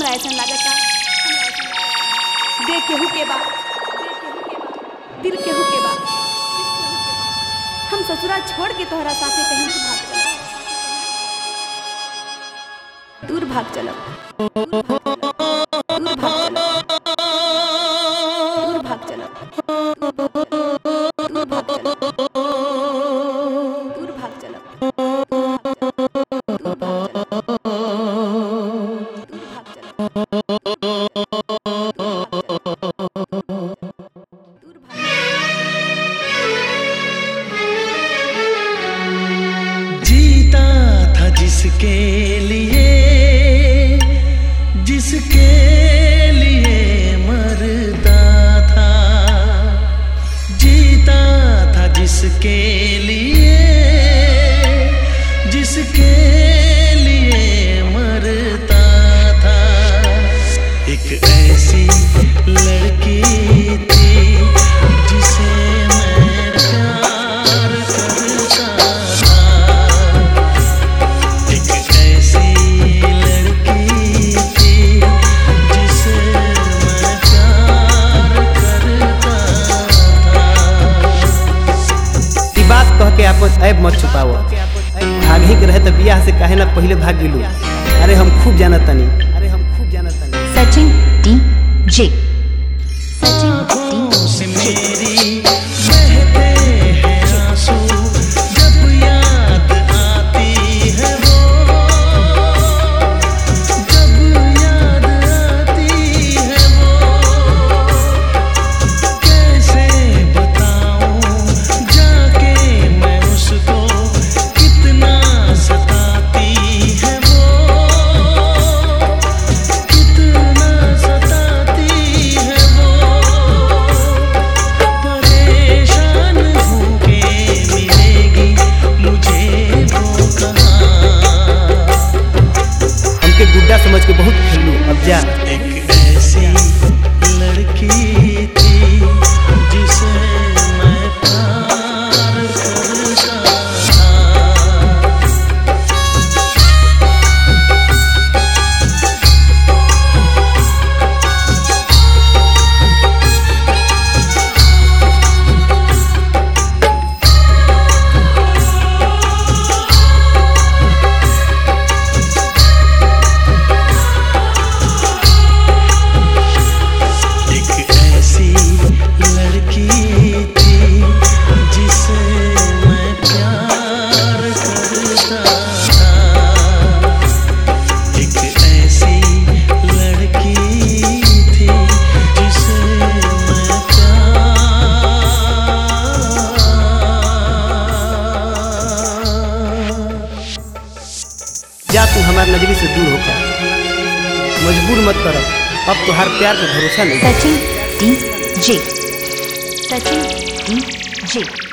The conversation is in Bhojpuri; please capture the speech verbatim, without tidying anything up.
हमरा ऐसा लागता देख केहू के बा दिल केहू के बा। हम ससुरा छोड़ के तोहरा साथे कहीं दूर भाग चलब, दूर भाग चलब, दूर भाग चलब, दूर भाग चलब, दूर भाग चलब, दूर भाग जिसके लिए जिसके लिए मरता था, जीता था जिसके लिए जिसके लिए मरता था। एक ऐसी लड़की थी जिसे मैं प्यार करता था। एक ऐसी लड़की थी जिसे मैं प्यार करता था। ई बात कह के आपन ऐब मत छुपाओ। भागे के रहे तो बियाह से काहे ना पहले भाग गेलू। अरे हम खूब जानत तनी, अरे हम खूब जानत तनी। सचिन डी जे सचिन से मेरी बहते हैं आंसू जब याद आती है वो, जब याद आती है वो। कैसे बताऊं जाके मैं उसको कितना सताती है वो, कितना सताती है वो। परेशान हूँ के मिलेगी मुझे वो कहाँ। हमके गुड्डा समझ के बहुत खेलू, अब जा। एक ऐसी लड़की थी जिसे मैं प्यार करता था। एक ऐसी लड़की थी जिसे मैं प्यार करता था। एक ऐसी लड़की थी जिसे मैं प्यार। जा तू हमार नजरी से दूर होकर, मजबूर मत कर। अब तोहार प्यार पे भरोसा नहीं। Sachin D J Sachin D J